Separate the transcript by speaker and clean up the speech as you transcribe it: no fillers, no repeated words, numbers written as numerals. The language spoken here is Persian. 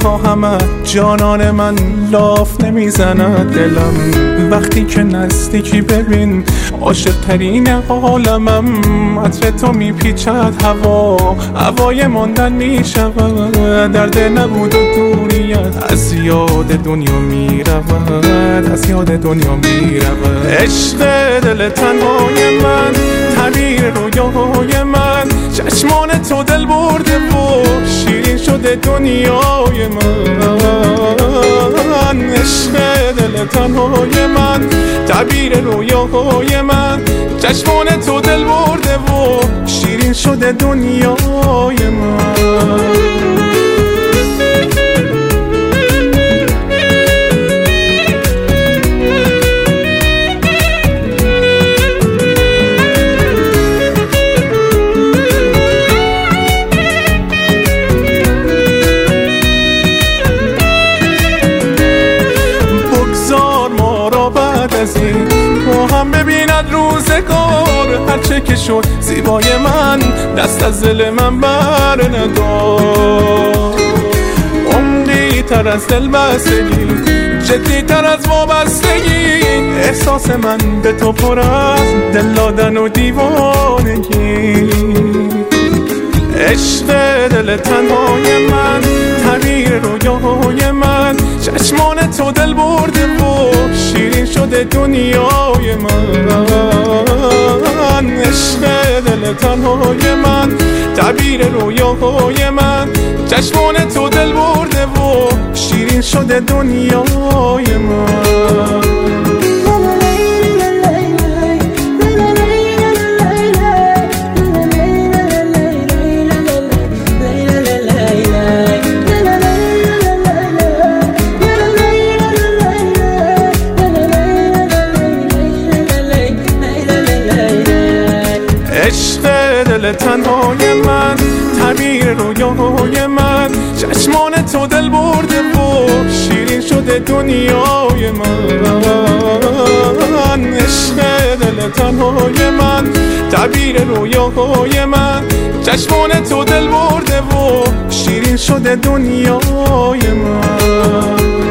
Speaker 1: میخواهمت جانان من، لاف نمیزند دلم وقتی که نزدیکی. ببین عاشق ترین عالمم، عطر تو میپیچد هوای ماندن میشود. درد نبود و دوریت از یاد دنیا میرود، از یاد دنیا میرود. عشق دل تنهای من، تعبیر رویای من، چشمان تو دل برده و شیرین شده دنیای من. عشق دل تنهای من، تعبیر رویای من، چشمان تو دل برده و شیرین شده دنیای من. با هم ببیند روزگار، هرچه که شد زیبای من، دست از دل من بر ندار. عمقی تر از دل بستگی، جدی تر از وابستگی، احساس من به تو پر از دل دادن و دیوانگی. عشق دل تنهای من، تعبیر رویای من، چشمان تو دل برده و شیرین شده دنیای من. عشق دل تنهای من، تعبیر رویای من، چشمان تو دل برده و شیرین شده دنیای من. عشق دل تنهای من، تعبیر رویای من، چشمان تو دل برده و شیرین شده دنیای من. عشق دل تنهای من، تعبیر رویای من، چشمان تو دل برده و شیرین شده دنیای من.